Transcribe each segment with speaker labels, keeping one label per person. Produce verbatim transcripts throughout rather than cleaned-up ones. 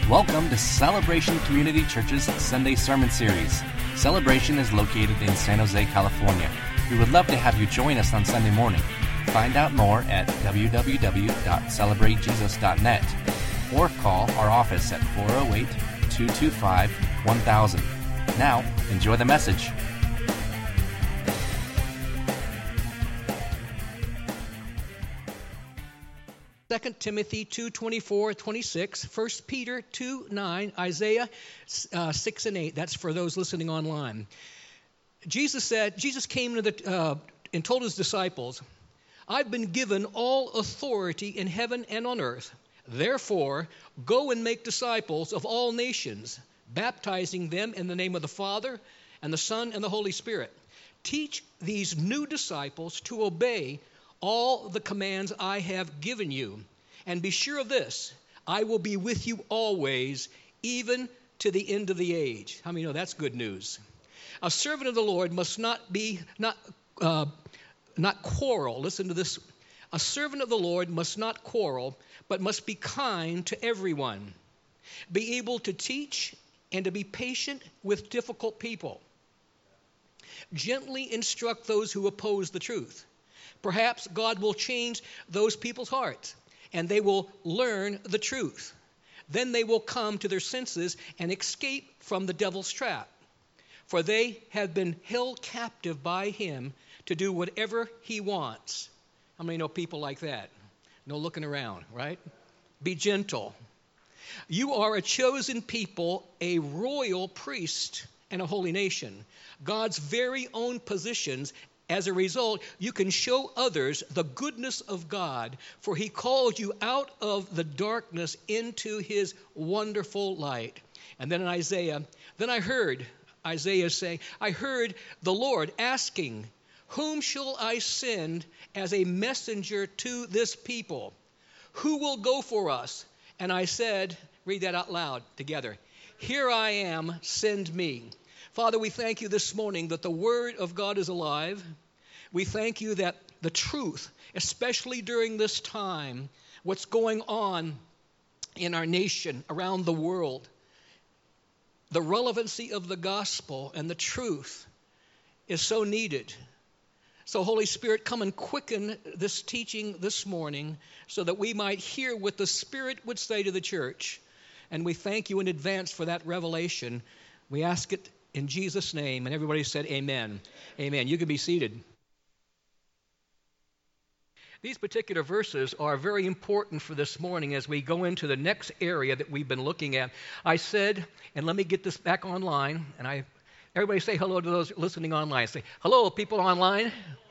Speaker 1: Welcome to Celebration Community Church's Sunday Sermon Series. Celebration is located in San Jose, California. We would love to have you join us on Sunday morning. Find out more at w w w dot celebrate jesus dot net or call our office at four oh eight, two two five, one thousand. Now, enjoy the message.
Speaker 2: Second Timothy two twenty-four, twenty-six, First Peter two nine, Isaiah uh, six and eight. That's for those listening online. Jesus said, Jesus came to the uh, and told his disciples, "I've been given all authority in heaven and on earth. Therefore, go and make disciples of all nations, baptizing them in the name of the Father and the Son and the Holy Spirit. Teach these new disciples to obey all the commands I have given you. And be sure of this, I will be with you always, even to the end of the age." How many know that's good news? A servant of the Lord must not be, not, uh, not quarrel. Listen to this. A servant of the Lord must not quarrel, but must be kind to everyone. Be able to teach and to be patient with difficult people. Gently instruct those who oppose the truth. Perhaps God will change those people's hearts, and they will learn the truth. Then they will come to their senses and escape from the devil's trap, for they have been held captive by him to do whatever he wants. How many know people like that? No looking around, right? Be gentle. You are a chosen people, a royal priest, and a holy nation, God's very own positions. As a result, you can show others the goodness of God, for he called you out of the darkness into his wonderful light. And then in Isaiah, then I heard, Isaiah saying, I heard the Lord asking, whom shall I send as a messenger to this people? Who will go for us? And I said, read that out loud together. Here I am, send me. Father, we thank you this morning that the Word of God is alive. We thank you that the truth, especially during this time, what's going on in our nation, around the world, the relevancy of the gospel and the truth is so needed. So, Holy Spirit, come and quicken this teaching this morning so that we might hear what the Spirit would say to the church. And we thank you in advance for that revelation. We ask it in Jesus' name, and everybody said amen. Amen. You can be seated. These particular verses are very important for this morning as we go into the next area that we've been looking at. I said, and let me get this back online, and I, everybody say hello to those listening online. Say, hello, people online.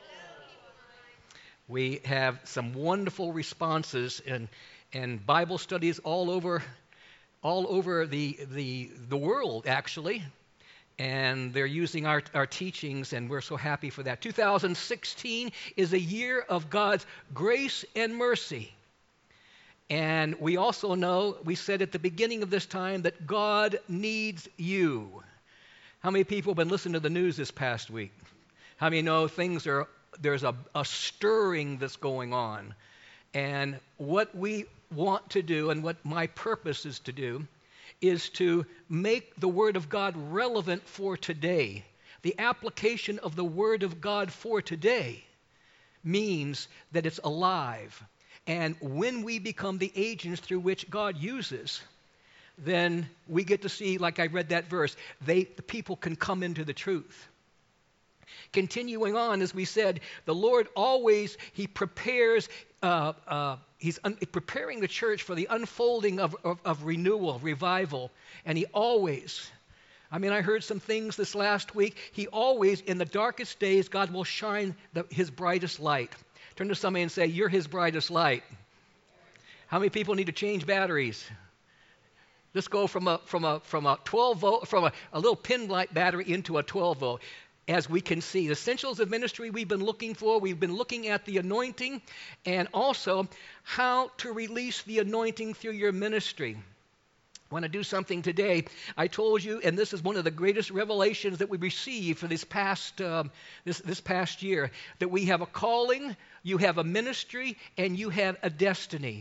Speaker 2: We have some wonderful responses and and Bible studies all over all over the the the world, actually. And they're using our, our teachings, and we're so happy for that. two thousand sixteen is a year of God's grace and mercy. And we also know, we said at the beginning of this time, that God needs you. How many people have been listening to the news this past week? How many know things are, there's a, a stirring that's going on? And what we want to do, and what my purpose is to do, is to make the Word of God relevant for today. The application of the Word of God for today means that it's alive. And when we become the agents through which God uses, then we get to see, like I read that verse, they, the people can come into the truth. Continuing on, as we said, the Lord always, He prepares, uh, uh, He's un- preparing the church for the unfolding of, of, of renewal, revival. And He always, I mean, I heard some things this last week. He always, in the darkest days, God will shine the, His brightest light. Turn to somebody and say, you're His brightest light. How many people need to change batteries? Let's go from a from a from a twelve volt, from a, a little pin light battery into a twelve volt. As we can see, the essentials of ministry we've been looking for, we've been looking at the anointing and also how to release the anointing through your ministry. I want to do something today. I told you, and this is one of the greatest revelations that we received for this past um, this this past year, that we have a calling, you have a ministry, and you have a destiny.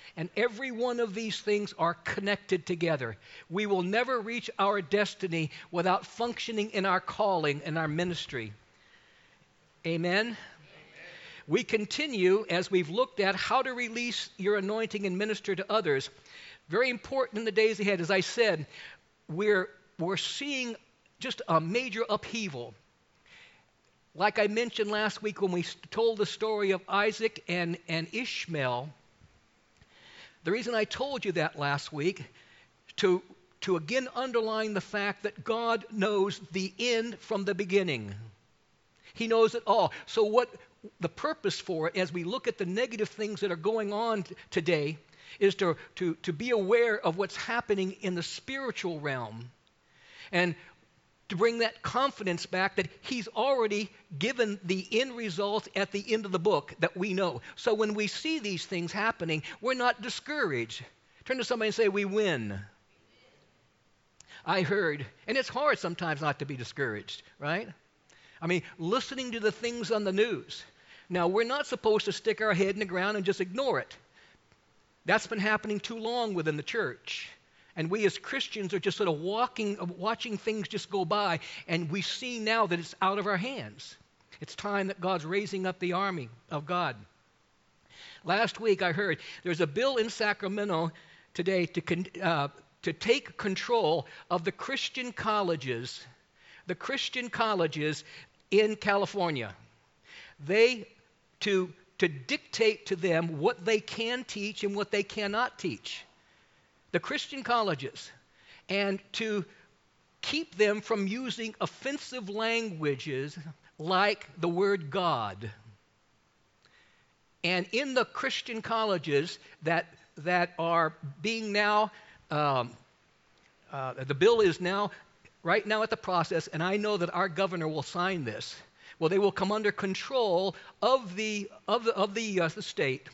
Speaker 2: And every one of these things are connected together. We will never reach our destiny without functioning in our calling and our ministry. Amen? Amen? We continue as we've looked at how to release your anointing and minister to others. Very important in the days ahead. As I said, we're, we're seeing just a major upheaval. Like I mentioned last week when we told the story of Isaac and, and Ishmael, the reason I told you that last week, to, to again underline the fact that God knows the end from the beginning. He knows it all. So what the purpose for it, as we look at the negative things that are going on t- today, is to, to, to be aware of what's happening in the spiritual realm. And to bring that confidence back that he's already given the end result at the end of the book that we know. So when we see these things happening, we're not discouraged. Turn to somebody and say, we win. I heard, and it's hard sometimes not to be discouraged, right? I mean, listening to the things on the news. Now, we're not supposed to stick our head in the ground and just ignore it. That's been happening too long within the church. And we as Christians are just sort of walking, watching things just go by, and we see now that it's out of our hands. It's time that God's raising up the army of God. Last week I heard there's a bill in Sacramento today to, uh, to take control of the Christian colleges, the Christian colleges in California. They, to, to dictate to them what they can teach and what they cannot teach. The Christian colleges, and to keep them from using offensive languages like the word God. And in the Christian colleges that, that are being now, um, uh, the bill is now, right now at the process, and I know that our governor will sign this. Well, they will come under control of the, of the, of the, uh, the state.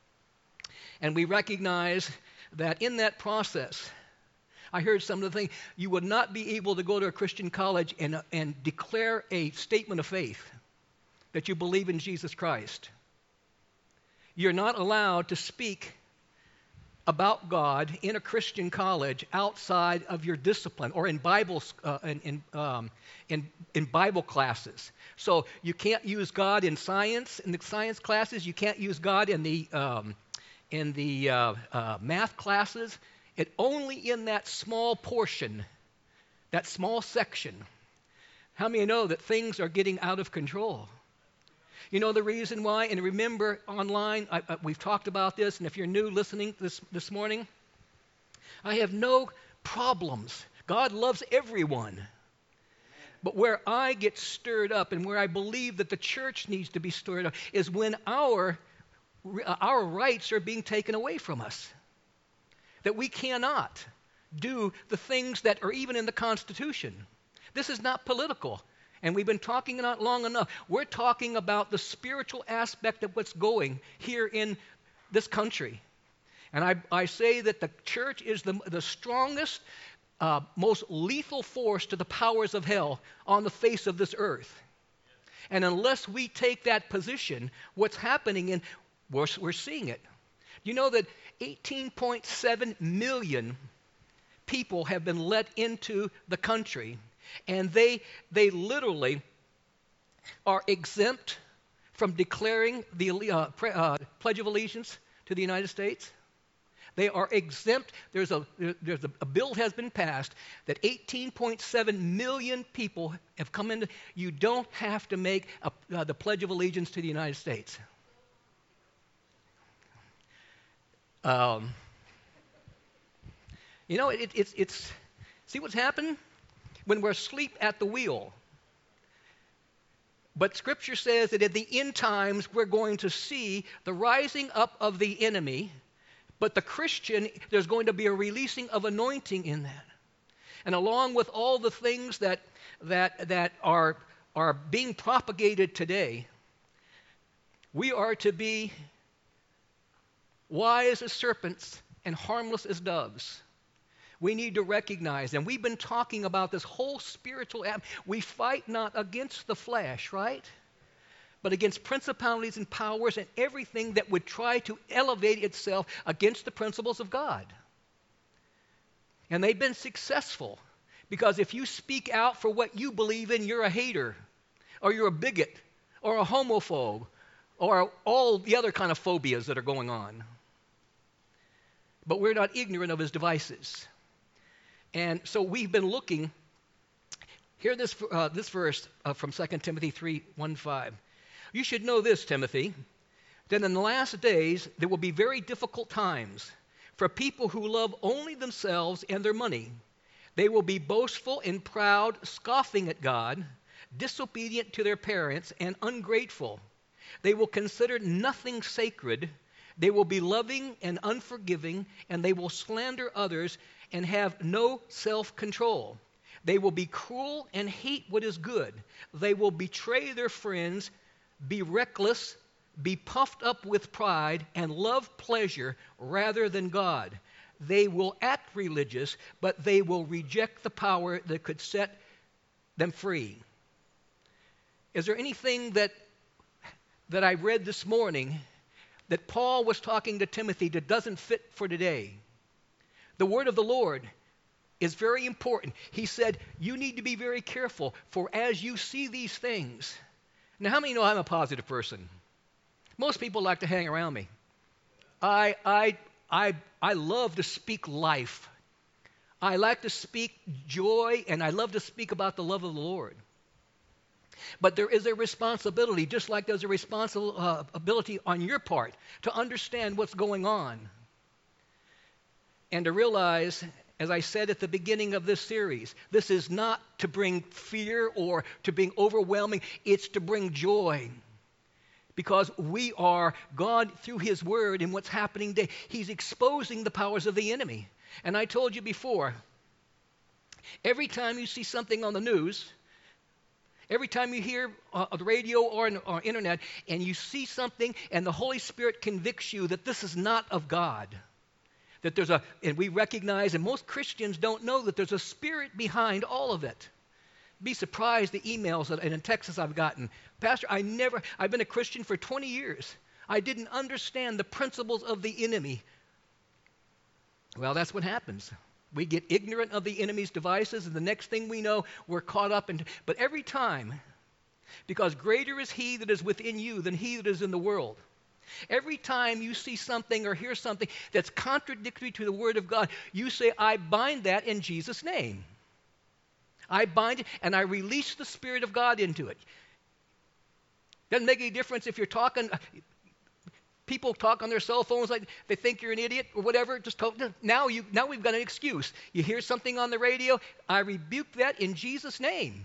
Speaker 2: And we recognize that in that process, I heard some of the things, you would not be able to go to a Christian college and, uh, and declare a statement of faith that you believe in Jesus Christ. You're not allowed to speak about God in a Christian college outside of your discipline or in Bible, uh, in, in, um, in, in Bible classes. So you can't use God in science, in the science classes. You can't use God in the... Um, in the uh, uh, math classes, it only in that small portion, that small section. How many know that things are getting out of control? You know the reason why? And remember, online, I, I, we've talked about this, and if you're new listening this, this morning, I have no problems. God loves everyone. But where I get stirred up and where I believe that the church needs to be stirred up is when our Our rights are being taken away from us. That we cannot do the things that are even in the Constitution. This is not political. And we've been talking not long enough. We're talking about the spiritual aspect of what's going here in this country. And I, I say that the church is the, the strongest, uh, most lethal force to the powers of hell on the face of this earth. And unless we take that position, what's happening in We're, we're seeing it. You know that eighteen point seven million people have been let into the country, and they, they literally are exempt from declaring the uh, pre, uh, Pledge of Allegiance to the United States. They are exempt. There's a, there's a, a bill has been passed that eighteen point seven million people have come into. You don't have to make a, uh, the Pledge of Allegiance to the United States. Um, you know, it, it's, it's, see what's happened? When we're asleep at the wheel. But Scripture says that at the end times, we're going to see the rising up of the enemy, but the Christian, there's going to be a releasing of anointing in that. And along with all the things that, that, that are, are being propagated today, we are to be wise as serpents and harmless as doves. We need to recognize, and we've been talking about this whole spiritual app. We fight not against the flesh, right? but against principalities and powers and everything that would try to elevate itself against the principles of God. And they've been successful, because if you speak out for what you believe in, you're a hater, or you're a bigot, or a homophobe, or all the other kind of phobias that are going on. But we're not ignorant of his devices. And so we've been looking, hear this, uh, this verse uh, from Second Timothy three, one, five. You should know this, Timothy, that in the last days there will be very difficult times for people who love only themselves and their money. They will be boastful and proud, scoffing at God, disobedient to their parents, and ungrateful. They will consider nothing sacred. They will be loving and unforgiving, and they will slander others and have no self-control. They will be cruel and hate what is good. They will betray their friends, be reckless, be puffed up with pride, and love pleasure rather than God. They will act religious, but they will reject the power that could set them free. Is there anything that that I read this morning that Paul was talking to Timothy that doesn't fit for today? The word of the Lord is very important. He said, you need to be very careful, for as you see these things. Now, how many know I'm a positive person? Most people like to hang around me. I, I, I, I love to speak life. I like to speak joy, and I love to speak about the love of the Lord. But there is a responsibility, just like there's a responsibility on your part, to understand what's going on. And to realize, as I said at the beginning of this series, this is not to bring fear or to bring overwhelming, it's to bring joy. Because we are, God, through his word and what's happening today, he's exposing the powers of the enemy. And I told you before, every time you see something on the news, every time you hear uh, on the radio or on or internet, and you see something and the Holy Spirit convicts you that this is not of God, that there's a, and we recognize, and most Christians don't know that there's a spirit behind all of it. Be surprised the emails that, and in Texas I've gotten. Pastor, I never, I've been a Christian for twenty years. I didn't understand the principles of the enemy. Well, that's what happens. We get ignorant of the enemy's devices, and the next thing we know, we're caught up in. But every time, because greater is he that is within you than he that is in the world. Every time you see something or hear something that's contradictory to the Word of God, you say, I bind that in Jesus' name. I bind it, and I release the Spirit of God into it. Doesn't make any difference if you're talking. People talk on their cell phones like they think you're an idiot or whatever. Just talk, now you now we've got an excuse. You hear something on the radio, I rebuke that in Jesus' name.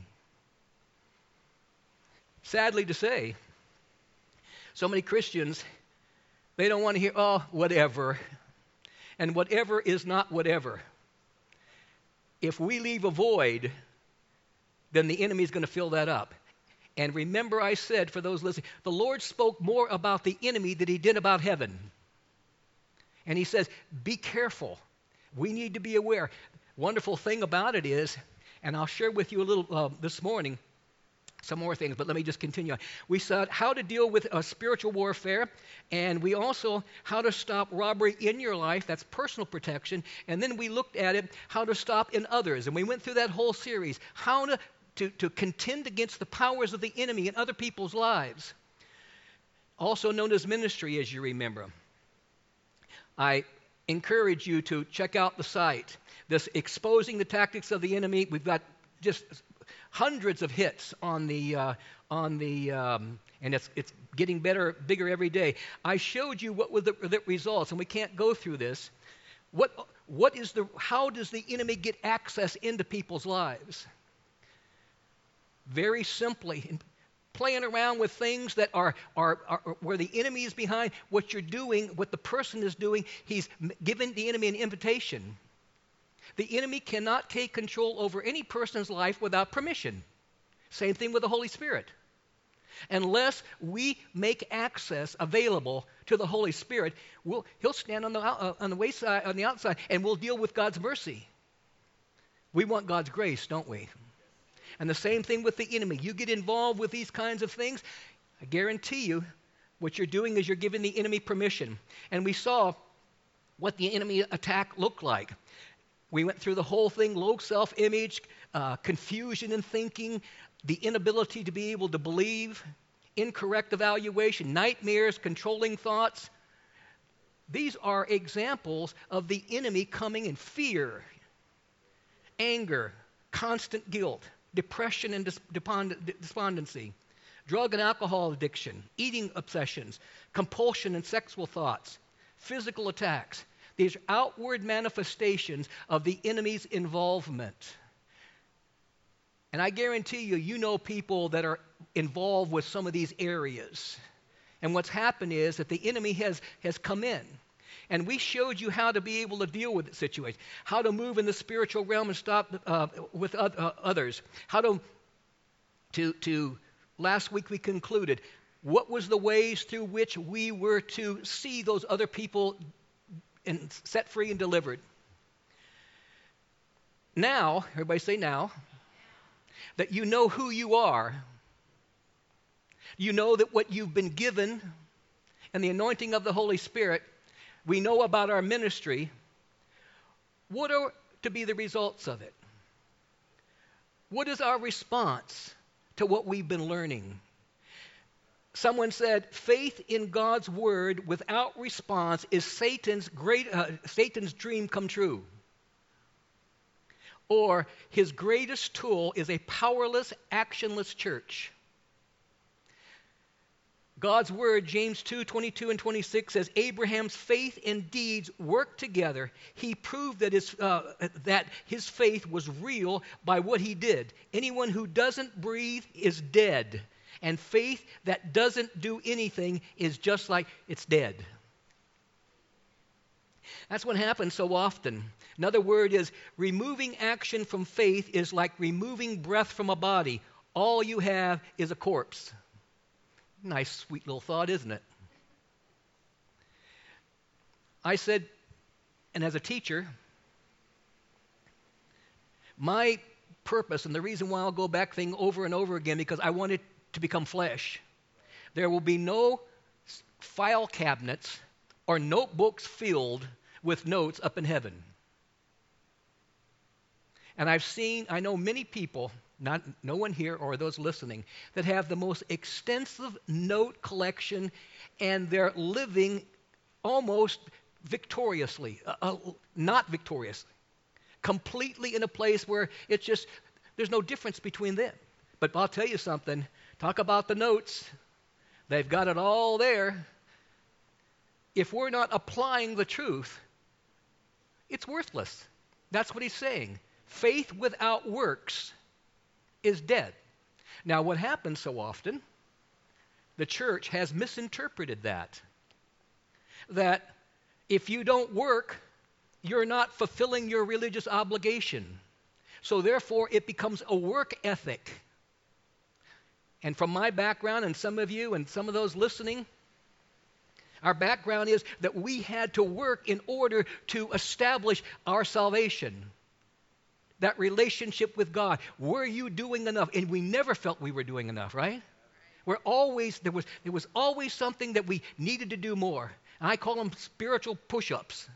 Speaker 2: Sadly to say, so many Christians, they don't want to hear, oh, whatever. And whatever is not whatever. If we leave a void, then the enemy is going to fill that up. And remember I said, for those listening, the Lord spoke more about the enemy than he did about heaven. And he says, be careful. We need to be aware. Wonderful thing about it is, and I'll share with you a little uh, this morning, some more things, but let me just continue. We saw how to deal with uh, spiritual warfare, and we also how to stop robbery in your life, that's personal protection, and then we looked at it, how to stop in others, and we went through that whole series, how to To, to contend against the powers of the enemy in other people's lives. Also known as ministry, as you remember. I encourage you to check out the site. This Exposing the Tactics of the Enemy. We've got just hundreds of hits on the, uh, on the um, and it's, it's getting better, bigger every day. I showed you what were the, the results, and we can't go through this. What, what is the, how does the enemy get access into people's lives? Very simply, playing around with things that are, are, are where the enemy is behind, what you're doing, what the person is doing, he's giving the enemy an invitation. The enemy cannot take control over any person's life without permission. Same thing with the Holy Spirit. Unless we make access available to the Holy Spirit, we'll, he'll stand on the, uh, on the wayside, on the outside, and we'll deal with God's mercy. We want God's grace, don't we? And the same thing with the enemy. You get involved with these kinds of things, I guarantee you what you're doing is you're giving the enemy permission. And we saw what the enemy attack looked like. We went through the whole thing: low self-image, uh, confusion in thinking, the inability to be able to believe, incorrect evaluation, nightmares, controlling thoughts. These are examples of the enemy coming in: fear, anger, constant guilt, depression and despondency, drug and alcohol addiction, eating obsessions, compulsion and sexual thoughts, physical attacks. These are outward manifestations of the enemy's involvement. And I guarantee you, you know people that are involved with some of these areas. And what's happened is that the enemy has, has come in. And we showed you how to be able to deal with the situation, how to move in the spiritual realm and stop uh, with uh, others, how to, to, to, last week we concluded, what was the ways through which we were to see those other people and set free and delivered. Now, everybody say now, that you know who you are, you know that what you've been given and the anointing of the Holy Spirit, we know about our ministry. What are to be the results of it? What is our response to what we've been learning? Someone said, faith in God's word without response is Satan's great, uh, Satan's dream come true. Or his greatest tool is a powerless, actionless church. God's word, James two, twenty-two and twenty-six, says, Abraham's faith and deeds worked together. He proved that his, uh, that his faith was real by what he did. Anyone who doesn't breathe is dead. And faith that doesn't do anything is just like it's dead. That's what happens so often. Another word is removing action from faith is like removing breath from a body. All you have is a corpse. Nice, sweet little thought, isn't it? I said, and as a teacher, my purpose and the reason why I'll go back thing over and over again, because I wanted to become flesh. There will be no file cabinets or notebooks filled with notes up in heaven. And I've seen, I know many people, not no one here or those listening, that have the most extensive note collection, and they're living almost victoriously, uh, uh, not victoriously, completely in a place where it's just, there's no difference between them. But I'll tell you something, talk about the notes. They've got it all there. If we're not applying the truth, it's worthless. That's what he's saying. Faith without works is dead. Now, what happens so often, the church has misinterpreted that. That if you don't work, you're not fulfilling your religious obligation. So therefore, it becomes a work ethic. And from my background, and some of you and some of those listening, our background is that we had to work in order to establish our salvation. That relationship with God. Were you doing enough? And we never felt we were doing enough, right? We're always, there was, there was always something that we needed to do more. And I call them spiritual push-ups.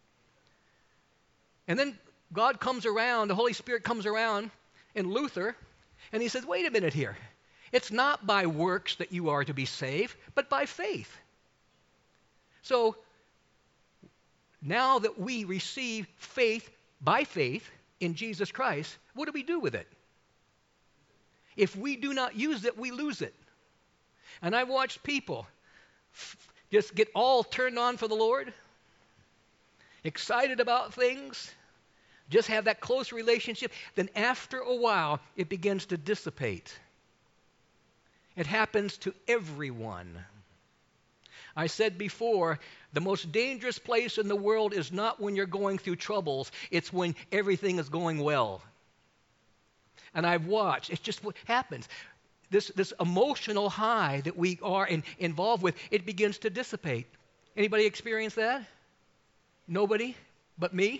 Speaker 2: And then God comes around, the Holy Spirit comes around in Luther, and he says, wait a minute here. It's not by works that you are to be saved, but by faith. So, now that we receive faith by faith in Jesus Christ, what do we do with it? If we do not use it, we lose it. And I've watched people f- just get all turned on for the Lord, excited about things, just have that close relationship. Then after a while, it begins to dissipate. It happens to everyone. I said before, the most dangerous place in the world is not when you're going through troubles, it's when everything is going well. And I've watched, it's just what happens. This, this emotional high that we are in, involved with, it begins to dissipate. Anybody experience that? Nobody but me?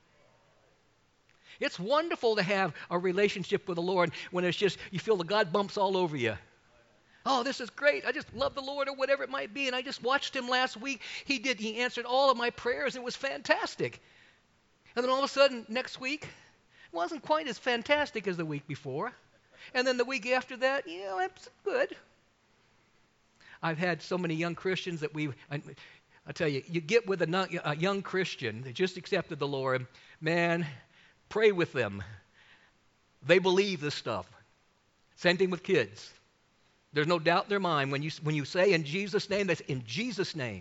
Speaker 2: It's wonderful to have a relationship with the Lord when it's just, you feel the God bumps all over you. Oh, this is great. I just love the Lord, or whatever it might be. And I just watched him last week. He did. He answered all of my prayers. It was fantastic. And then all of a sudden, next week, it wasn't quite as fantastic as the week before. And then the week after that, you know, it's good. I've had so many young Christians that we, I, I tell you, you get with a, a young Christian that just accepted the Lord, man, pray with them. They believe this stuff. Same thing with kids. There's no doubt in their mind when you, when you say in Jesus' name, that's in Jesus' name.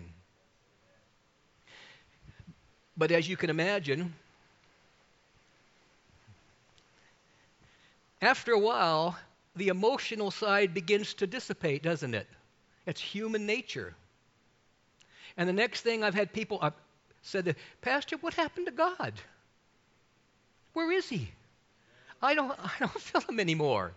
Speaker 2: But as you can imagine, after a while, the emotional side begins to dissipate, doesn't it? It's human nature. And the next thing I've had people uh, said, Pastor, what happened to God? Where is he? I don't, I don't feel him anymore.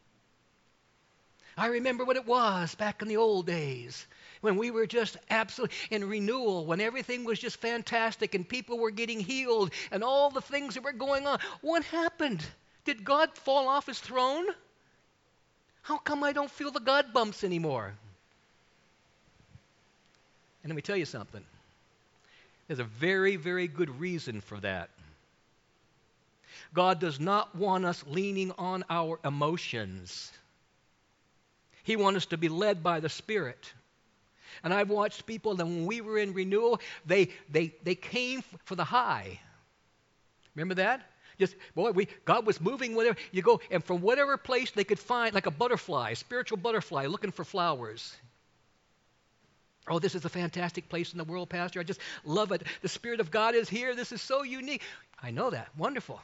Speaker 2: I remember what it was back in the old days when we were just absolutely in renewal, when everything was just fantastic and people were getting healed and all the things that were going on. What happened? Did God fall off his throne? How come I don't feel the God bumps anymore? And let me tell you something. There's a very, very good reason for that. God does not want us leaning on our emotions. He wants us to be led by the Spirit. And I've watched people that when we were in renewal, they they they came for the high. Remember that? Just, boy, we God was moving whatever. You go, and from whatever place they could find, like a butterfly, a spiritual butterfly looking for flowers. Oh, this is a fantastic place in the world, Pastor. I just love it. The Spirit of God is here. This is so unique. I know that. Wonderful.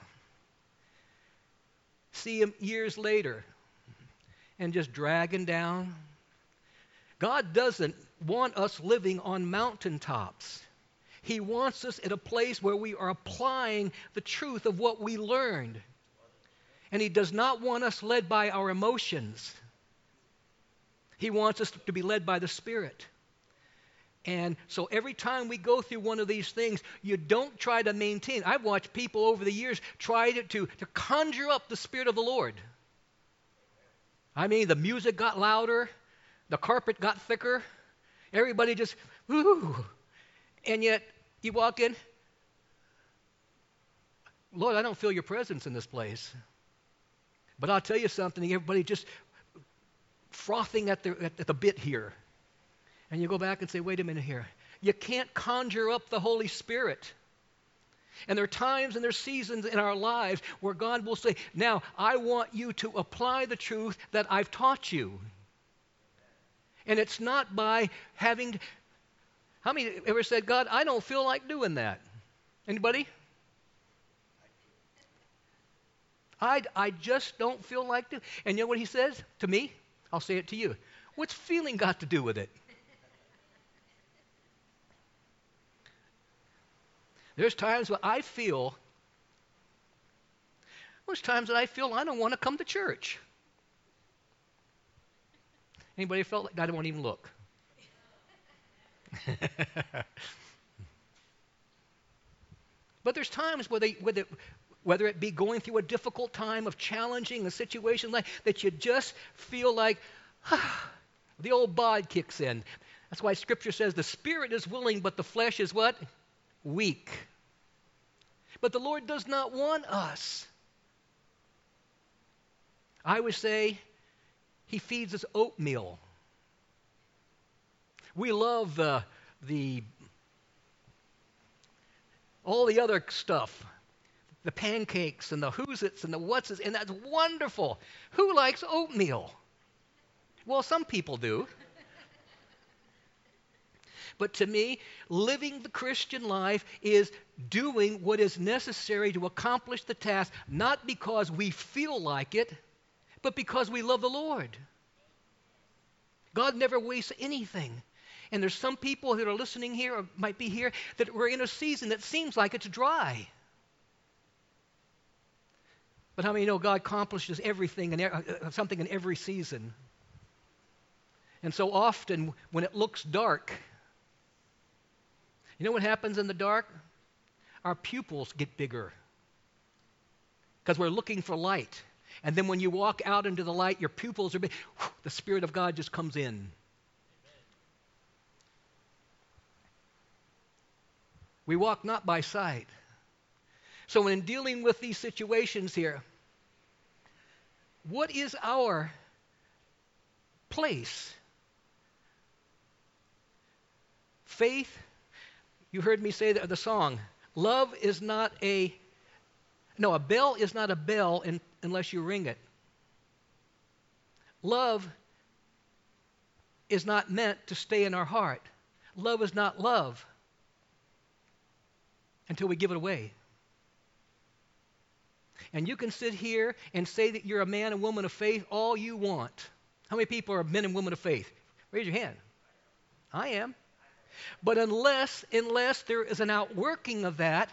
Speaker 2: See him years later and just dragging down. God doesn't want us living on mountaintops. He wants us at a place where we are applying the truth of what we learned. And he does not want us led by our emotions. He wants us to be led by the Spirit. And so every time we go through one of these things, you don't try to maintain. I've watched people over the years try to, to, to conjure up the Spirit of the Lord. I mean, the music got louder, the carpet got thicker, everybody just, whoo. And yet, you walk in, Lord, I don't feel your presence in this place. But I'll tell you something, everybody just frothing at the, at, at the bit here. And you go back and say, wait a minute here. You can't conjure up the Holy Spirit. And there are times and there are seasons in our lives where God will say, now, I want you to apply the truth that I've taught you. And it's not by having, to, how many ever said, God, I don't feel like doing that? Anybody? I, I just don't feel like doing. And you know what he says to me? I'll say it to you. What's feeling got to do with it? There's times when I feel, there's times that I feel I don't want to come to church. Anybody felt like I don't want to even look? But there's times where they, whether, whether it be going through a difficult time of challenging a situation like that, you just feel like ah, the old bod kicks in. That's why Scripture says the spirit is willing, but the flesh is what? Weak. But the Lord does not want us. I would say he feeds us oatmeal. We love the, the all the other stuff, the pancakes and the who's-its and the what's-its, and that's wonderful. Who likes oatmeal? Well, some people do. But to me, living the Christian life is doing what is necessary to accomplish the task, not because we feel like it, but because we love the Lord. God never wastes anything. And there's some people that are listening here or might be here that we're in a season that seems like it's dry. But how many know God accomplishes everything and uh, something in every season? And so often when it looks dark, you know what happens in the dark? Our pupils get bigger because we're looking for light. And then when you walk out into the light, your pupils are big. The Spirit of God just comes in. We walk not by sight. So in dealing with these situations here, what is our place? Faith, you heard me say the, the song, love is not a, no, a bell is not a bell in, unless you ring it. Love is not meant to stay in our heart. Love is not love until we give it away. And you can sit here and say that you're a man and woman of faith all you want. How many people are men and women of faith? Raise your hand. I am. But unless, unless there is an outworking of that,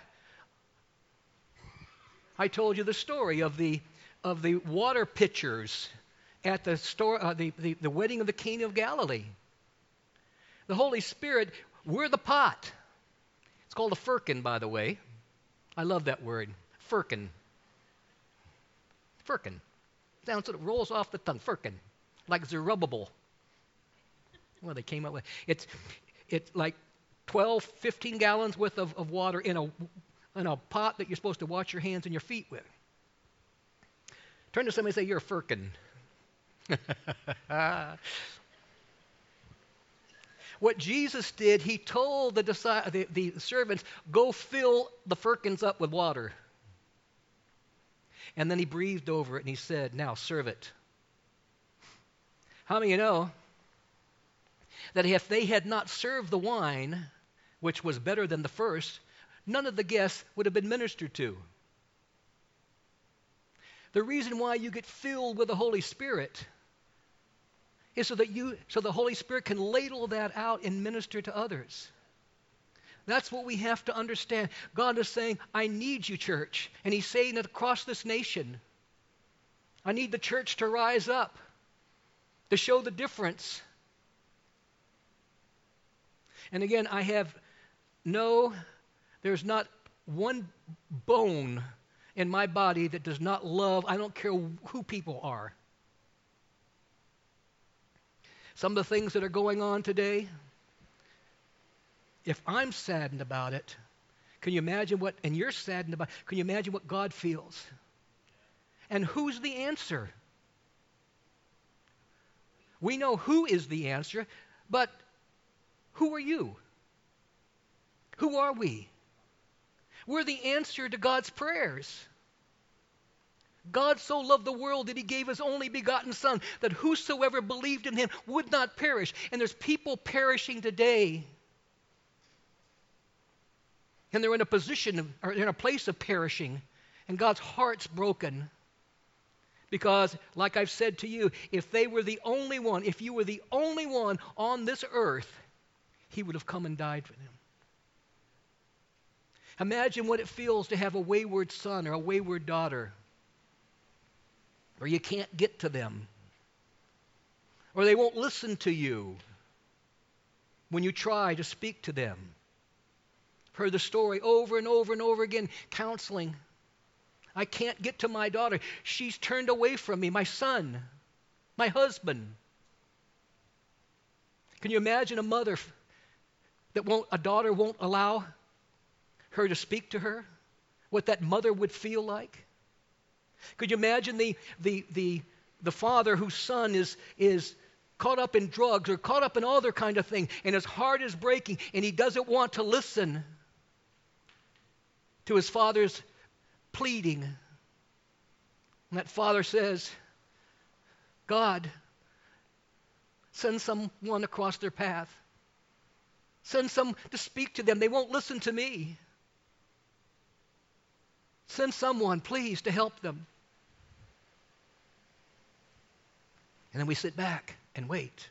Speaker 2: I told you the story of the of the water pitchers at the store, uh, the, the the wedding of the King of Galilee. The Holy Spirit, we're the pot. It's called a firkin, by the way. I love that word, firkin. Firkin. Sounds it rolls off the tongue. Firkin, like Zerubbabel. Well, they came up with it's. It's like twelve, fifteen gallons worth of, of water in a, in a pot that you're supposed to wash your hands and your feet with. Turn to somebody and say, you're a firkin. What Jesus did, he told the, the, the servants, go fill the firkins up with water. And then he breathed over it and he said, now serve it. How many of you know that if they had not served the wine, which was better than the first, none of the guests would have been ministered to? The reason why you get filled with the Holy Spirit is so that you, so the Holy Spirit can ladle that out and minister to others. That's what we have to understand. God is saying, I need you, church. And he's saying it across this nation. I need the church to rise up, to show the difference. And again, I have no, there's not one bone in my body that does not love. I don't care who people are. Some of the things that are going on today, if I'm saddened about it, can you imagine what, and you're saddened about, can you imagine what God feels? And who's the answer? We know who is the answer, but who are you? Who are we? We're the answer to God's prayers. God so loved the world that he gave his only begotten Son, that whosoever believed in him would not perish. And there's people perishing today. And they're in a position, of, or in a place of perishing. And God's heart's broken. Because, like I've said to you, if they were the only one, if you were the only one on this earth, he would have come and died for them. Imagine what it feels to have a wayward son or a wayward daughter, or you can't get to them, or they won't listen to you when you try to speak to them. I've heard the story over and over and over again, counseling. I can't get to my daughter. She's turned away from me, my son, my husband. Can you imagine a mother that won't, a daughter won't allow her to speak to her? What that mother would feel like? Could you imagine the the the the father whose son is is caught up in drugs or caught up in all other kind of thing, and his heart is breaking, and he doesn't want to listen to his father's pleading. And that father says, God, send someone across their path. Send some to speak to them. They won't listen to me. Send someone, please, to help them. And then we sit back and wait,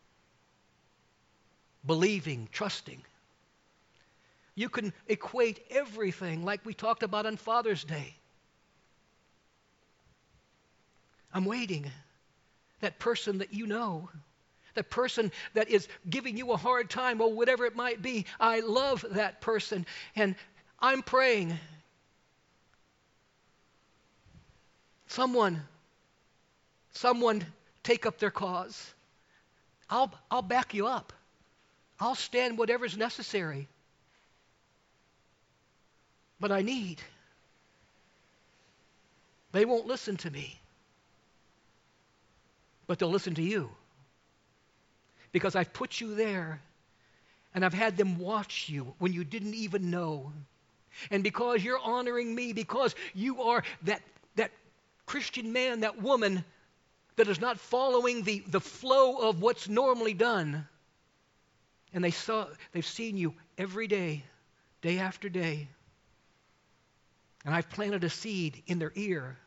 Speaker 2: believing, trusting. You can equate everything like we talked about on Father's Day. I'm waiting. That person that you know, that person that is giving you a hard time or whatever it might be, I love that person, and I'm praying. Someone someone take up their cause, I'll, I'll back you up. I'll stand whatever's necessary. But I need. They won't listen to me. But they'll listen to you. Because I've put you there, and I've had them watch you when you didn't even know. And because you're honoring me, because you are that, that Christian man, that woman that is not following the, the flow of what's normally done. And they saw, they've seen you every day, day after day. And I've planted a seed in their ear.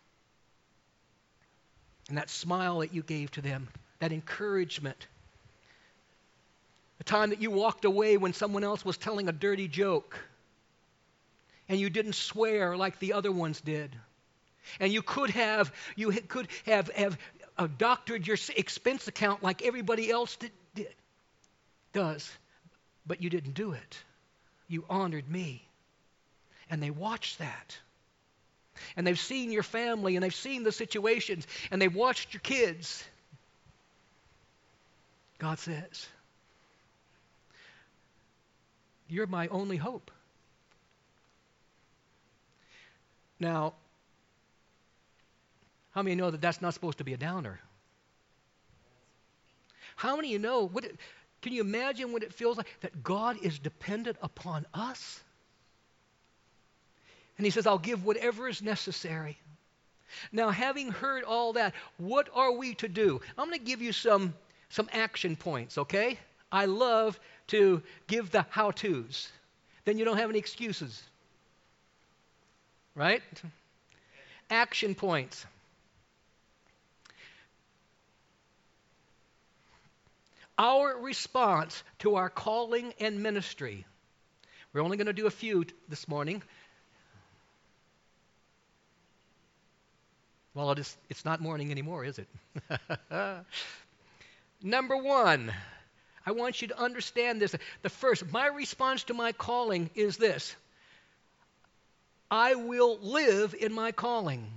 Speaker 2: And that smile that you gave to them, that encouragement, the time that you walked away when someone else was telling a dirty joke, and you didn't swear like the other ones did. And you could have, you could have, have uh, doctored your expense account like everybody else did, did, does. But you didn't do it. You honored me. And they watched that. And they've seen your family, and they've seen the situations, and they've watched your kids. God says, you're my only hope. Now, how many know that that's not supposed to be a downer? How many of you know, what it, can you imagine what it feels like that God is dependent upon us? And he says, I'll give whatever is necessary. Now, having heard all that, what are we to do? I'm going to give you some, some action points, okay? I love to give the how-tos. Then you don't have any excuses. Right? Action points. Our response to our calling and ministry. We're only going to do a few t- this morning. Well, it is, it's not morning anymore, is it? Number one, I want you to understand this. The first, my response to my calling is this. I will live in my calling.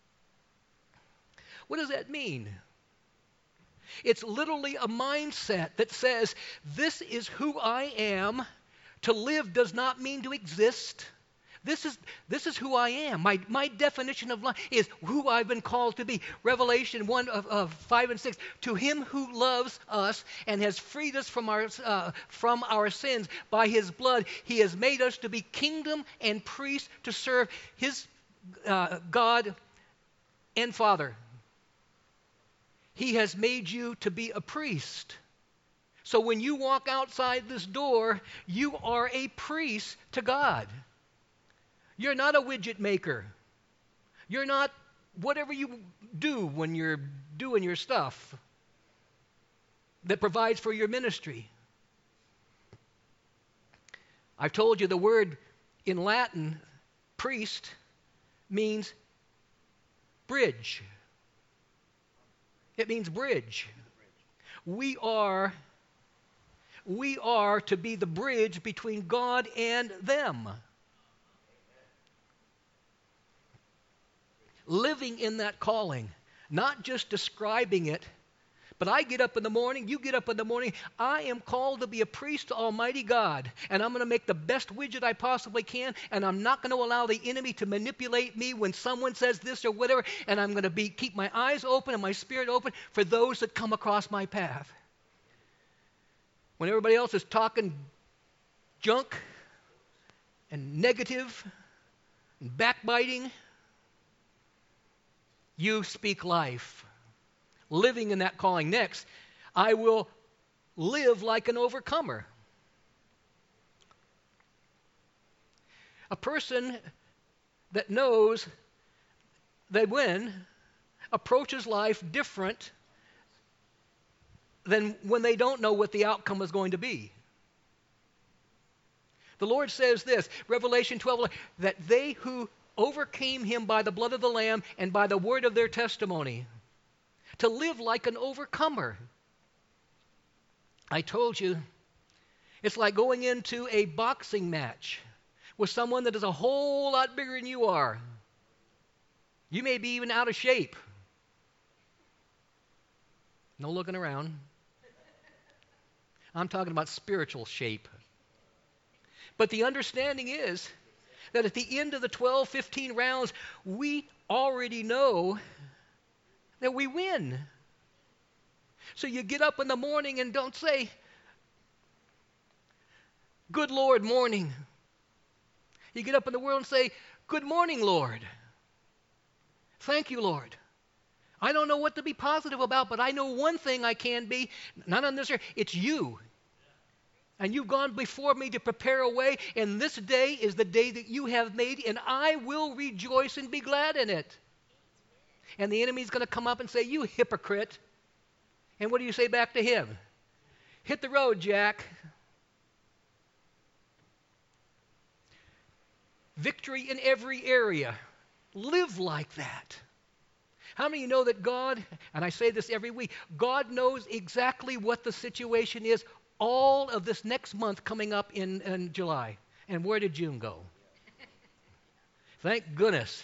Speaker 2: What does that mean? It's literally a mindset that says, this is who I am. To live does not mean to exist. This is, this is who I am. My, my definition of life is who I've been called to be. Revelation one of, of five and six. To him who loves us and has freed us from our, uh, from our sins by his blood, he has made us to be kingdom and priest to serve his uh, God and Father. He has made you to be a priest. So when you walk outside this door, you are a priest to God. You're not a widget maker. You're not whatever you do when you're doing your stuff that provides for your ministry. I've told you the word in Latin, priest, means bridge. It means bridge. We are, we are to be the bridge between God and them. Living in that calling, not just describing it, but I get up in the morning, you get up in the morning, I am called to be a priest to Almighty God, and I'm going to make the best widget I possibly can, and I'm not going to allow the enemy to manipulate me when someone says this or whatever, and I'm going to be keep my eyes open and my spirit open for those that come across my path. When everybody else is talking junk and negative and backbiting, you speak life, living in that calling. Next, I will live like an overcomer. A person that knows they win approaches life different than when they don't know what the outcome is going to be. The Lord says this, Revelation twelve, that they who overcame him by the blood of the Lamb and by the word of their testimony, to live like an overcomer. I told you, it's like going into a boxing match with someone that is a whole lot bigger than you are. You may be even out of shape. No looking around. I'm talking about spiritual shape. But the understanding is that at the end of the twelve, fifteen rounds, we already know that we win. So you get up in the morning and don't say, "Good Lord, morning." You get up in the world and say, "Good morning, Lord. Thank you, Lord. I don't know what to be positive about, but I know one thing I can be, not on this earth, it's you. And you've gone before me to prepare a way, and this day is the day that you have made, and I will rejoice and be glad in it." And the enemy's going to come up and say, "You hypocrite." And what do you say back to him? "Hit the road, Jack." Victory in every area. Live like that. How many of you know that God, and I say this every week, God knows exactly what the situation is all of this next month coming up in, in July. And where did June go? Thank goodness.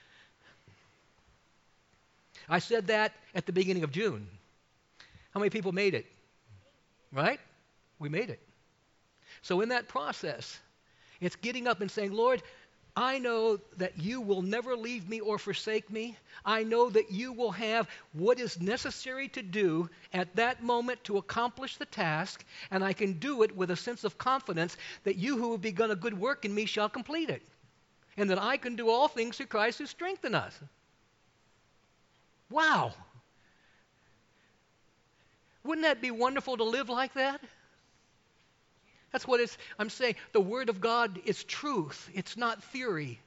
Speaker 2: I said that at the beginning of June. How many people made it? Right? We made it. So in that process, it's getting up and saying, "Lord, I know that you will never leave me or forsake me. I know that you will have what is necessary to do at that moment to accomplish the task, and I can do it with a sense of confidence that you who have begun a good work in me shall complete it, and that I can do all things through Christ who strengthens us." Wow. Wouldn't that be wonderful to live like that? That's what it's, I'm saying. The Word of God is truth. It's not theory.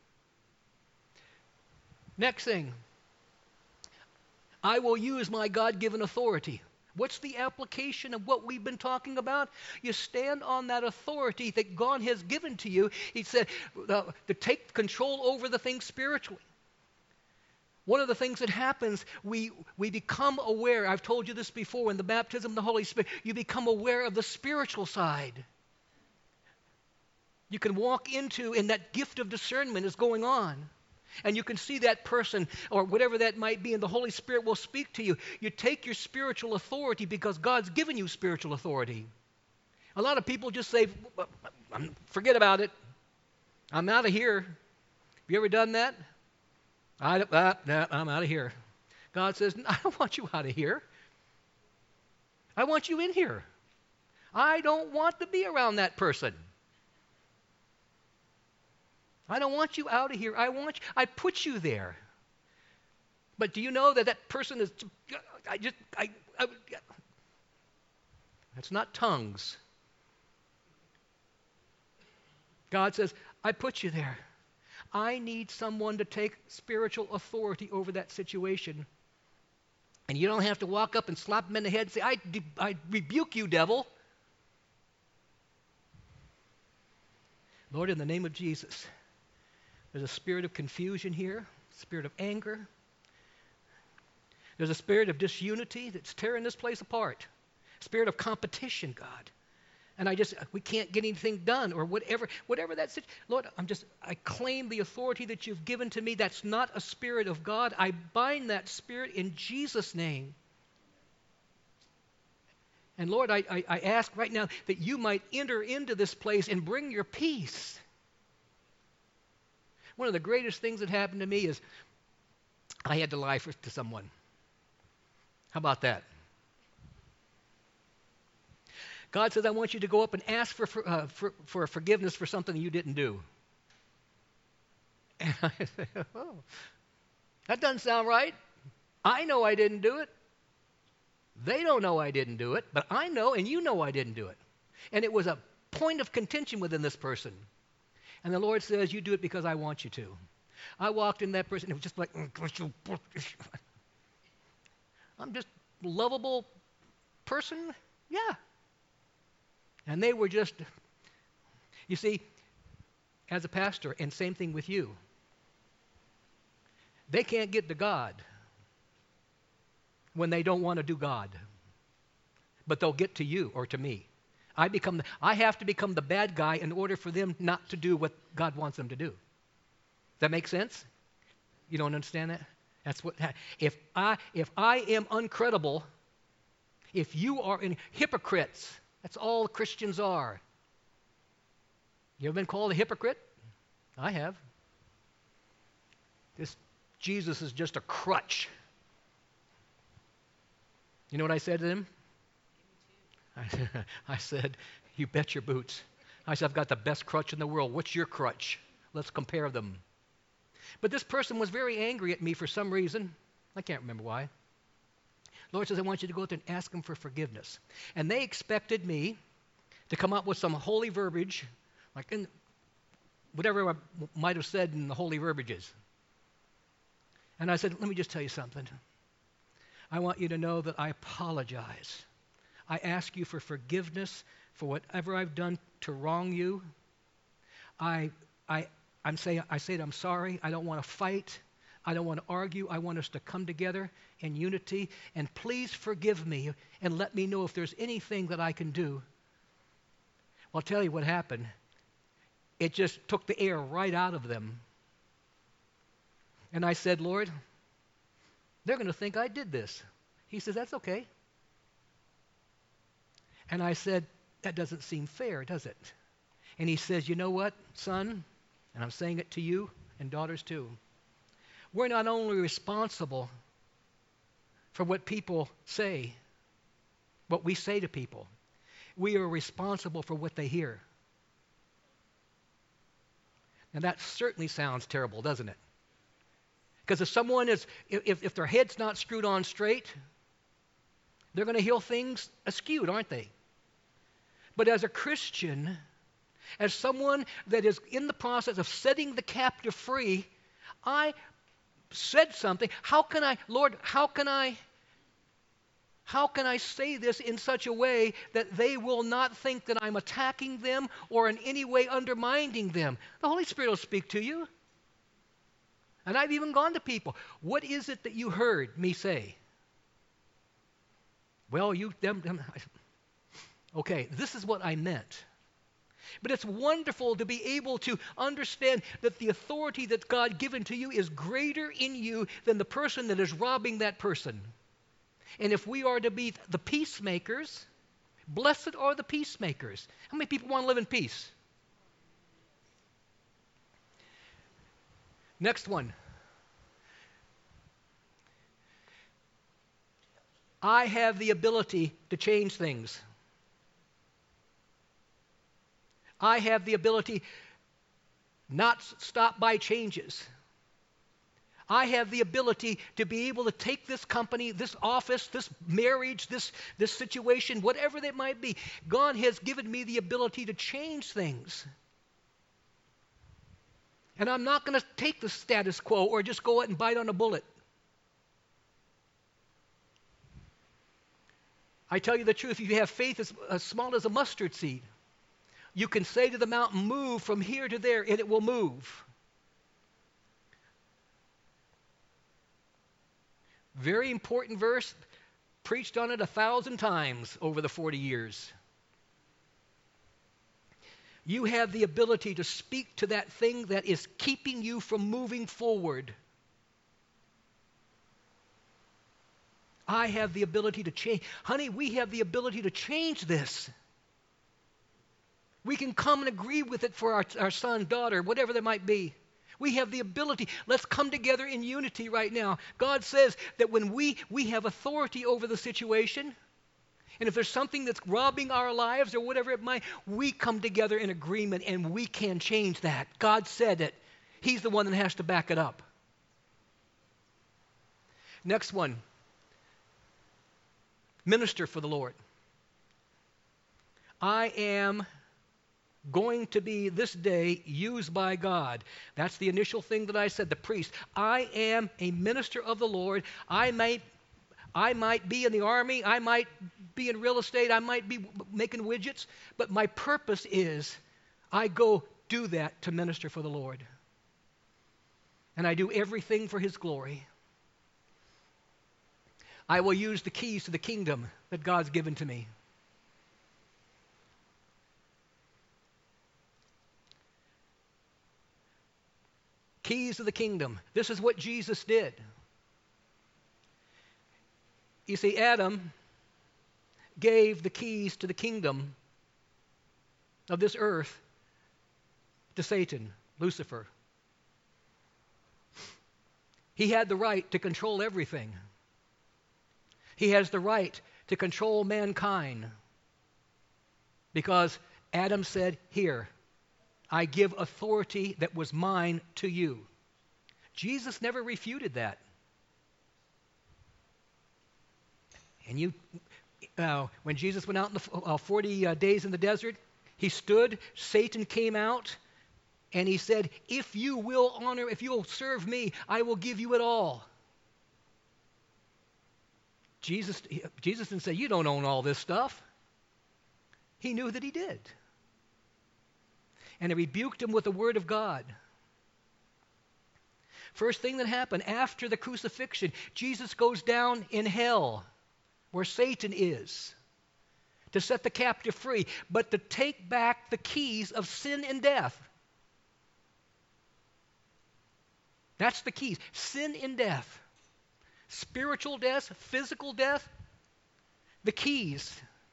Speaker 2: Next thing. I will use my God-given authority. What's the application of what we've been talking about? You stand on that authority that God has given to you. He said uh, to take control over the things spiritually. One of the things that happens, we, we become aware. I've told you this before, in the baptism of the Holy Spirit, you become aware of the spiritual side. You can walk into, and that gift of discernment is going on. And you can see that person, or whatever that might be, and the Holy Spirit will speak to you. You take your spiritual authority because God's given you spiritual authority. A lot of people just say, "Forget about it. I'm out of here." Have you ever done that? I, uh, nah, I'm out of here. God says, "I don't want you out of here. I want you in here. I don't want to be around that person. I don't want you out of here. I want you, I put you there." But do you know that that person is, I just, I, I that's not tongues. God says, "I put you there. I need someone to take spiritual authority over that situation." And you don't have to walk up and slap them in the head and say, I, I rebuke you, devil. Lord, in the name of Jesus, there's a spirit of confusion here, spirit of anger. There's a spirit of disunity that's tearing this place apart. Spirit of competition, God. And I just, we can't get anything done, or whatever, whatever that's it. Lord, I'm just, I claim the authority that you've given to me. That's not a spirit of God. I bind that spirit in Jesus' name. And Lord, I, I, I ask right now that you might enter into this place and bring your peace. One of the greatest things that happened to me is I had to lie for, to someone. How about that? God says, I want you to go up and ask for, for, uh, for, for forgiveness for something you didn't do. And I said, oh, that doesn't sound right. I know I didn't do it. They don't know I didn't do it, but I know and you know I didn't do it. And it was a point of contention within this person. And the Lord says, you do it because I want you to. I walked in that person, it was just like, I'm just a lovable person? Yeah. And they were just, you see, as a pastor, and same thing with you, they can't get to God when they don't want to do God. But they'll get to you or to me. I become, the, I have to become the bad guy in order for them not to do what God wants them to do. Does that make sense? You don't understand that? That's what, if I, if I am uncredible, If you are in hypocrites, that's all Christians are. You ever been called a hypocrite? I have. This Jesus is just a crutch. You know what I said to him? I, I said, you bet your boots. I said, I've got the best crutch in the world. What's your crutch? Let's compare them. But this person was very angry at me for some reason. I can't remember why. The Lord says, I want you to go out there and ask him for forgiveness. And they expected me to come up with some holy verbiage, like in whatever I might have said in the holy verbiages. And I said, let me just tell you something. I want you to know that I apologize. I ask you for forgiveness for whatever I've done to wrong you. I, I, I'm saying, I say that I'm sorry. I don't want to fight. I don't want to argue. I want us to come together in unity. And please forgive me and let me know if there's anything that I can do. Well, I'll tell you what happened. It just took the air right out of them. And I said, Lord, they're going to think I did this. He says, that's okay. And I said, that doesn't seem fair, does it? And he says, you know what, son? And I'm saying it to you and daughters too. We're not only responsible for what people say, what we say to people. We are responsible for what they hear. And that certainly sounds terrible, doesn't it? Because if someone is, if, if their head's not screwed on straight, they're going to hear things askew, aren't they? But as a Christian, as someone that is in the process of setting the captive free, I said something. How can I, Lord, how can I, how can I say this in such a way that they will not think that I'm attacking them or in any way undermining them? The Holy Spirit will speak to you. And I've even gone to people. What is it that you heard me say? Well, you, them, them. Okay, this is what I meant. But it's wonderful to be able to understand that the authority that God given to you is greater in you than the person that is robbing that person. And if we are to be the peacemakers, blessed are the peacemakers. How many people want to live in peace? Next one. I have the ability to change things. I have the ability not stop by changes. I have the ability to be able to take this company, this office, this marriage, this, this situation, whatever that might be. God has given me the ability to change things. And I'm not going to take the status quo or just go out and bite on a bullet. I tell you the truth, if you have faith as, as small as a mustard seed, you can say to the mountain, move from here to there, and it will move. Very important verse, preached on it a thousand times over the forty years. You have the ability to speak to that thing that is keeping you from moving forward. I have the ability to change. Honey, we have the ability to change this. We can come and agree with it for our, our son, daughter, whatever there might be. We have the ability. Let's come together in unity right now. God says that when we, we have authority over the situation, and if there's something that's robbing our lives or whatever it might, we come together in agreement and we can change that. God said it. He's the one that has to back it up. Next one. Minister for the Lord. I am going to be this day used by God. That's the initial thing that I said, the priest. I am a minister of the Lord. I might, I might be in the army. I might be in real estate. I might be making widgets. But my purpose is I go do that to minister for the Lord. And I do everything for His glory. I will use the keys to the kingdom that God's given to me. Keys to the kingdom. This is what Jesus did. You see, Adam gave the keys to the kingdom of this earth to Satan, Lucifer. He had the right to control everything. He has the right to control mankind because Adam said, "Here, I give authority that was mine to you." Jesus never refuted that. And you, uh, when Jesus went out in the uh, forty uh, days in the desert, he stood, Satan came out, and he said, "If you will honor, if you will serve me, I will give you it all." Jesus, Jesus didn't say, "You don't own all this stuff." He knew that he did. And he rebuked him with the word of God. First thing that happened after the crucifixion, Jesus goes down in hell, where Satan is, to set the captive free, but to take back the keys of sin and death. That's the keys. Sin and death. Spiritual death, physical death, the keys.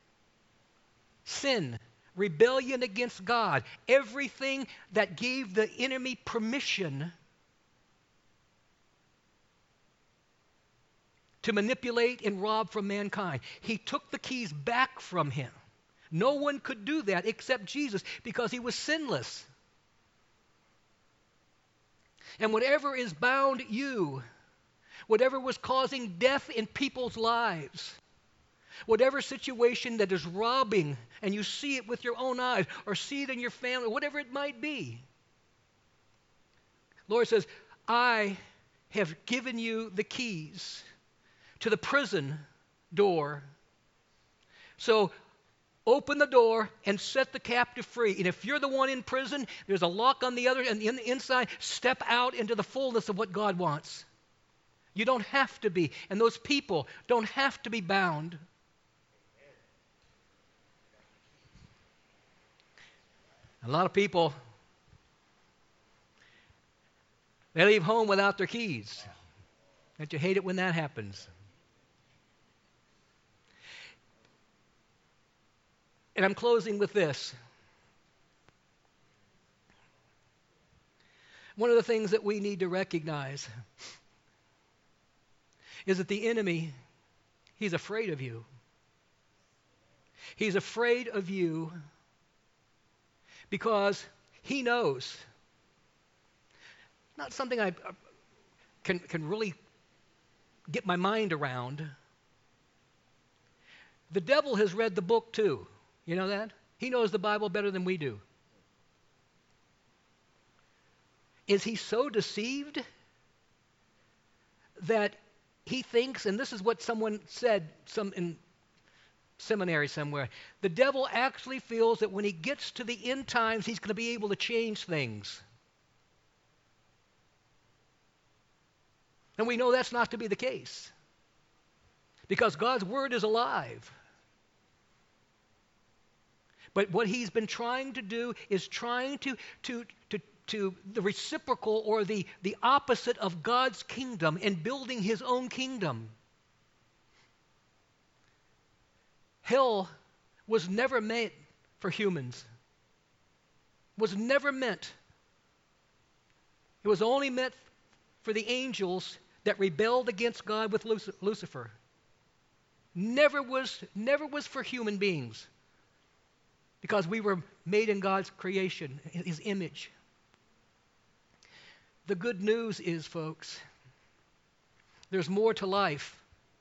Speaker 2: Sin, rebellion against God, everything that gave the enemy permission to manipulate and rob from mankind. He took the keys back from him. No one could do that except Jesus because he was sinless. And whatever is bound you, whatever was causing death in people's lives, whatever situation that is robbing, and you see it with your own eyes, or see it in your family, whatever it might be, Lord says, "I have given you the keys to the prison door. So open the door and set the captive free. And if you're the one in prison, there's a lock on the other and in the inside. Step out into the fullness of what God wants. You don't have to be, and those people don't have to be bound." A lot of people, they leave home without their keys. Don't you hate it when that happens? And I'm closing with this. One of the things that we need to recognize is that the enemy, he's afraid of you. He's afraid of you because he knows. Not something I can, can really get my mind around. The devil has read the book too. You know that? He knows the Bible better than we do. Is he so deceived that he thinks, and this is what someone said some in seminary somewhere, the devil actually feels that when he gets to the end times, he's going to be able to change things. And we know that's not to be the case, because God's word is alive. But what he's been trying to do is trying to, to, to, to the reciprocal or the, the opposite of God's kingdom and building his own kingdom. Hell was never meant for humans. Was never meant. It was only meant for the angels that rebelled against God with Lucifer. Never was, never was for human beings. Because we were made in God's creation, his image. The good news is, folks, there's more to life.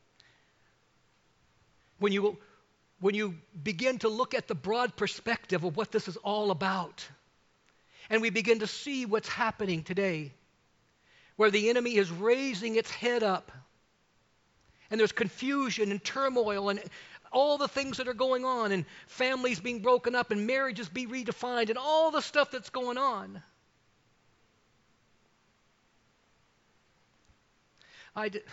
Speaker 2: When you, when you begin to look at the broad perspective of what this is all about, and we begin to see what's happening today, where the enemy is raising its head up, and there's confusion and turmoil and all the things that are going on, and families being broken up, and marriages being redefined, and all the stuff that's going on. I did,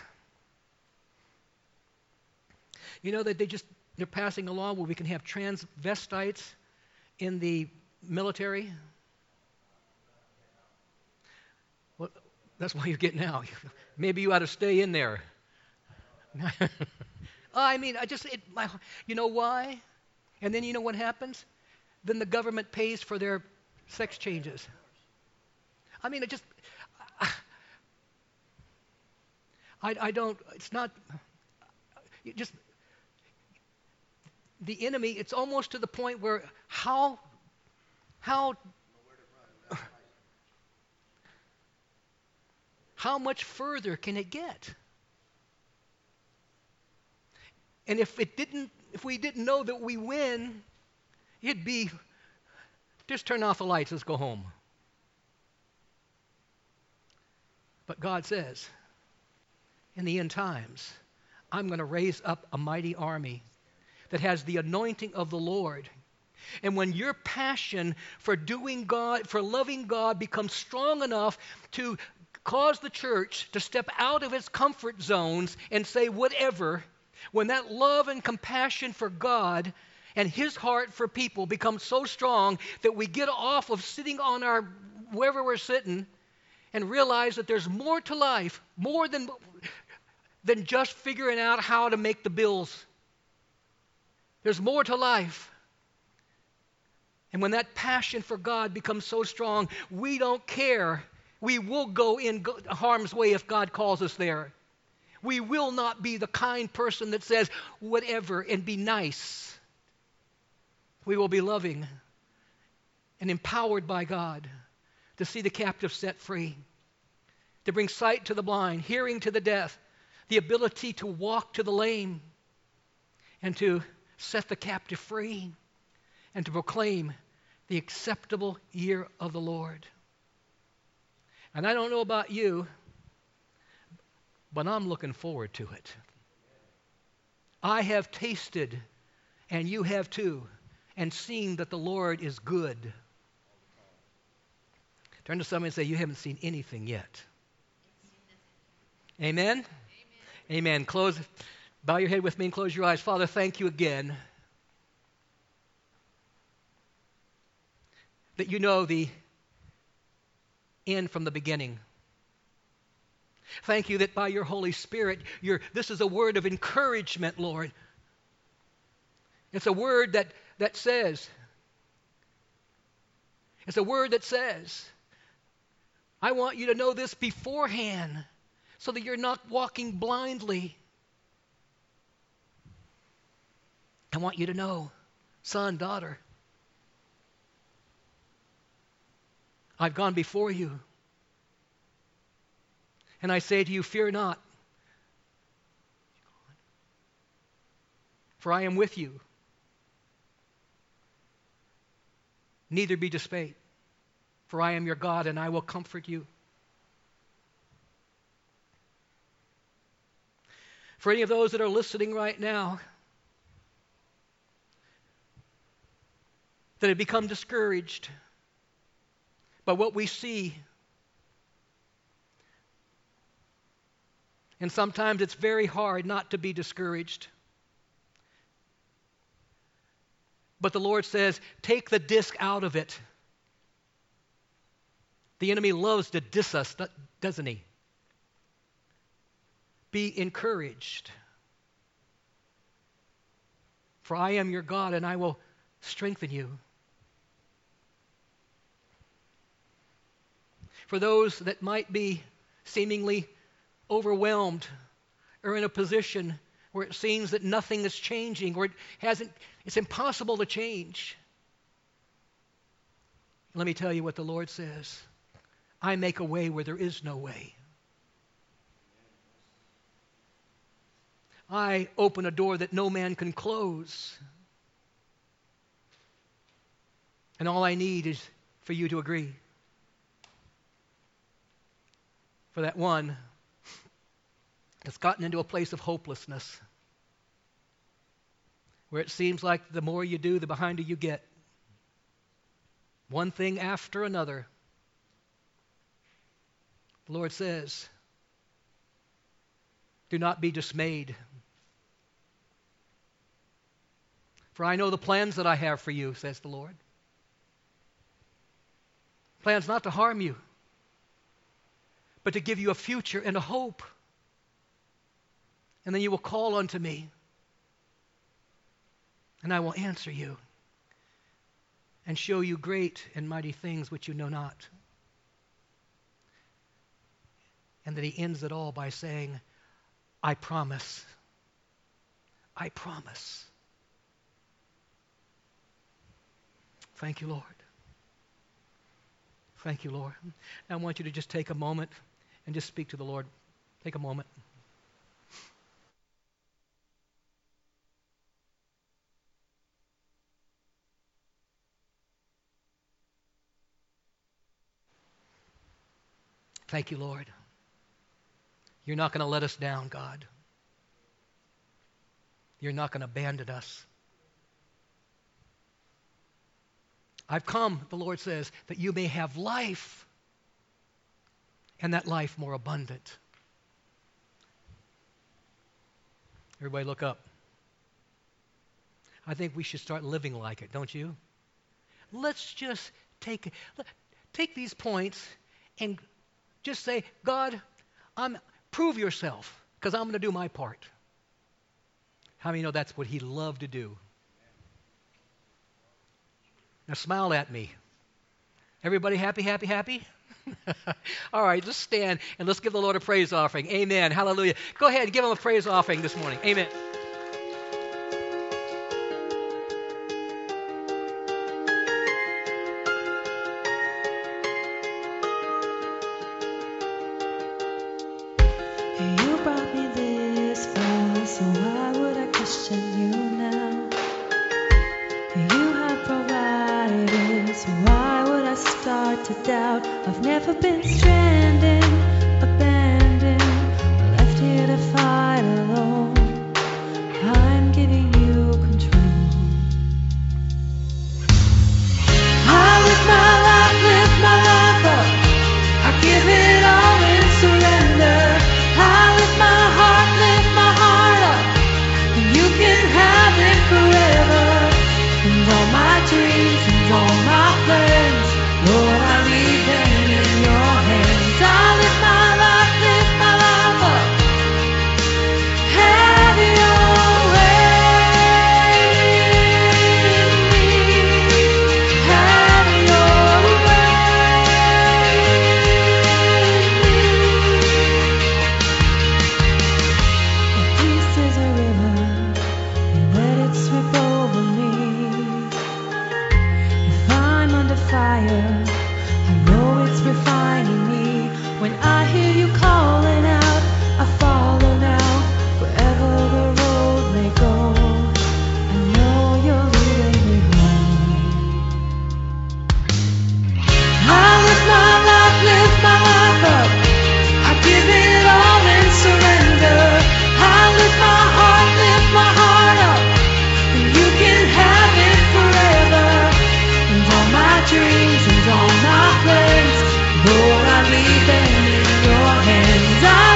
Speaker 2: you know that they just, they're passing a law where we can have transvestites in the military? Well, that's why you're getting out. Maybe you ought to stay in there. I mean, I just, it, my, you know why? And then you know what happens? Then the government pays for their sex changes. I mean, it just, I, I don't, it's not, it just, the enemy, it's almost to the point where how, how, how much further can it get? And if it didn't, if we didn't know that we win, it'd be, just turn off the lights, let's go home. But God says, in the end times, I'm going to raise up a mighty army that has the anointing of the Lord. And when your passion for doing God, for loving God becomes strong enough to cause the church to step out of its comfort zones and say whatever, when that love and compassion for God and His heart for people becomes so strong that we get off of sitting on our, wherever we're sitting, and realize that there's more to life, more than, than just figuring out how to make the bills. There's more to life. And when that passion for God becomes so strong, we don't care. We will go in harm's way if God calls us there. We will not be the kind person that says whatever and be nice. We will be loving and empowered by God to see the captive set free, to bring sight to the blind, hearing to the deaf, the ability to walk to the lame, and to set the captive free, and to proclaim the acceptable year of the Lord. And I don't know about you, but I'm looking forward to it. I have tasted, and you have too, and seen that the Lord is good. Turn to somebody and say, you haven't seen anything yet. Amen? Amen? Amen. Close, bow your head with me and close your eyes. Father, thank you again that you know the end from the beginning. Thank you that by your Holy Spirit, you're, this is a word of encouragement, Lord. It's a word that, that says, it's a word that says, I want you to know this beforehand so that you're not walking blindly. I want you to know, son, daughter, I've gone before you. And I say to you, fear not, for I am with you. Neither be dismayed, for I am your God, and I will comfort you. For any of those that are listening right now that have become discouraged by what we see, and sometimes it's very hard not to be discouraged. But the Lord says, take the disc out of it. The enemy loves to diss us, doesn't he? Be encouraged. For I am your God, and I will strengthen you. For those that might be seemingly overwhelmed or in a position where it seems that nothing is changing, or it hasn't, it's impossible to change. Let me tell you what the Lord says. I make a way where there is no way. I open a door that no man can close. And all I need is for you to agree. For that one that's gotten into a place of hopelessness, where it seems like the more you do, the behinder you get. One thing after another. The Lord says, do not be dismayed. For I know the plans that I have for you, says the Lord. Plans not to harm you, but to give you a future and a hope. And then you will call unto me, and I will answer you and show you great and mighty things which you know not. And that he ends it all by saying, I promise. I promise. Thank you, Lord. Thank you, Lord. I want you to just take a moment and just speak to the Lord. Take a moment. Thank you, Lord. You're not going to let us down, God. You're not going to abandon us. I've come, the Lord says, that you may have life, and that life more abundant. Everybody look up. I think we should start living like it, don't you? Let's just take, take these points and just say, God, I'm, prove yourself, because I'm going to do my part. How many know that's what he loved to do? Now smile at me. Everybody happy, happy, happy? All right, let's stand and let's give the Lord a praise offering. Amen. Hallelujah. Go ahead and give him a praise offering this morning. Amen.
Speaker 3: You brought me this far, so why would I question you now? You have provided, so why would I start to doubt? I've never been stranded, abandoned, or left here to fight alone. I'm giving you control. I lift my life, lift my life up. I give it all in surrender. I lift my heart, lift my heart up, and you can have it forever. And all my dreams and all my plans, Lord, I leave them in your hands. I lift my life, lift my life up. Have your way in me. Have your way in me. Your peace is a river, and let it sweep over me. If I'm under fire, I know it's refining me. When I hear you calling out, I follow now. Wherever the road may go, I know you're leading me home. I lift my life, lift my life up. I give it all in surrender. I lift my heart, lift my heart up, and you can have it forever. And all my dreams and all my plans, Lord, I leave them in your hands. I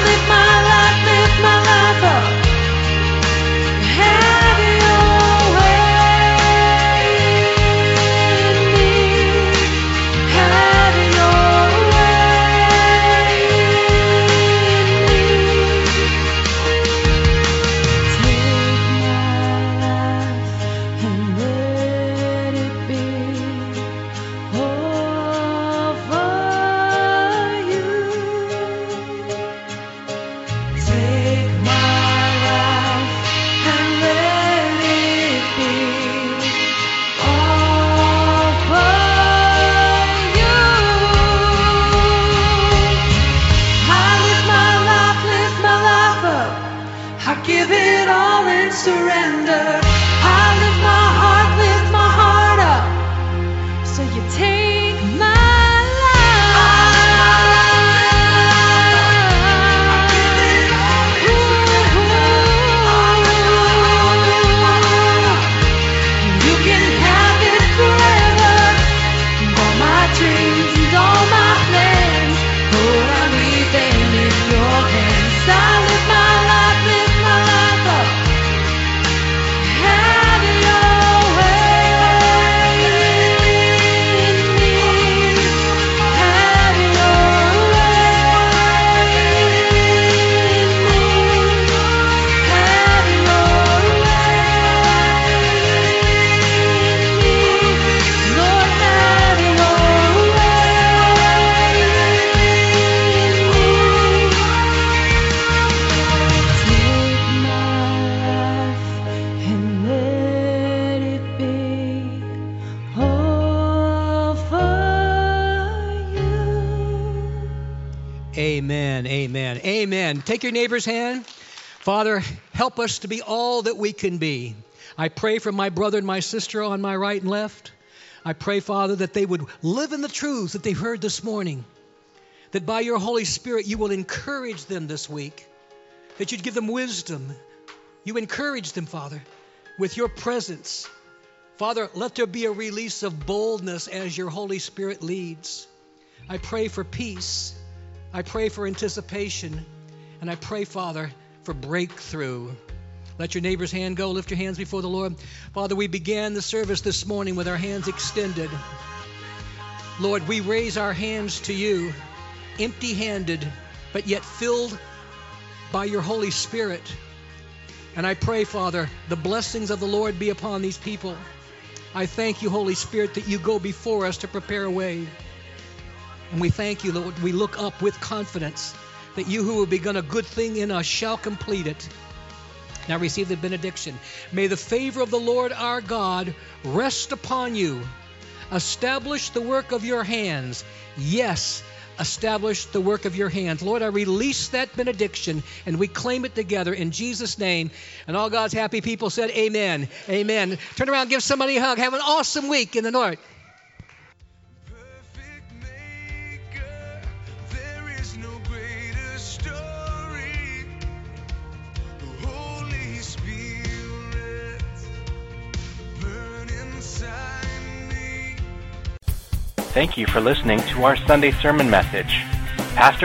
Speaker 2: Amen, amen, amen. Take your neighbor's hand. Father, help us to be all that we can be. I pray for my brother and my sister on my right and left. I pray, Father, that they would live in the truths that they heard this morning, that by your Holy Spirit you will encourage them this week, that you'd give them wisdom. You encourage them, Father, with your presence. Father, let there be a release of boldness as your Holy Spirit leads. I pray for peace. I pray for anticipation. And I pray, Father, for breakthrough. Let your neighbor's hand go. Lift your hands before the Lord. Father, we began the service this morning with our hands extended. Lord, we raise our hands to you, empty-handed, but yet filled by your Holy Spirit. And I pray, Father, the blessings of the Lord be upon these people. I thank you, Holy Spirit, that you go before us to prepare a way. And we thank you, Lord. We look up with confidence that you who have begun a good thing in us shall complete it. Now receive the benediction. May the favor of the Lord our God rest upon you. Establish the work of your hands. Yes, establish the work of your hands. Lord, I release that benediction, and we claim it together in Jesus' name. And all God's happy people said amen. Amen. Turn around, give somebody a hug. Have an awesome week in the Lord.
Speaker 1: Thank you for listening to our Sunday sermon message. Pastor